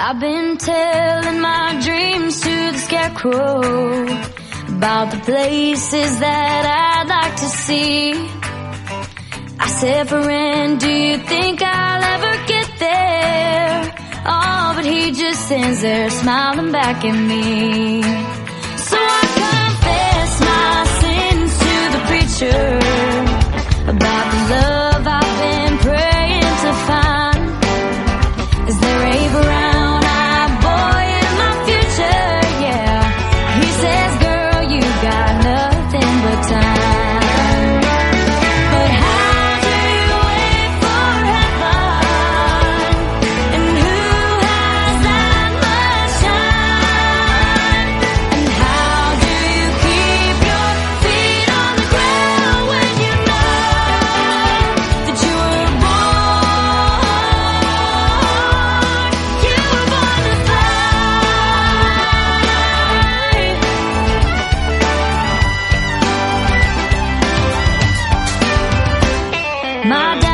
I've been telling my dreams to the scarecrow about the places that I'd like to see. I said, friend, do you think I'll ever get there? Oh, but he just stands there smiling back at me. So I confess my sins to the preacher about the love I've been praying to find. Is there a brown-eyed boy in my future? Yeah. He says, girl, you got nothing but time. But how do you wait for heaven? And who has that much time? And how do you keep your feet on the ground when you know that you were born to fly? My